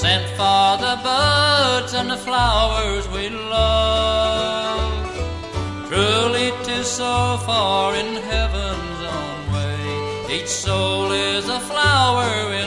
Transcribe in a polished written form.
sent for the birds and the flowers we love. Truly 'tis so far in heaven's own way, each soul is a flower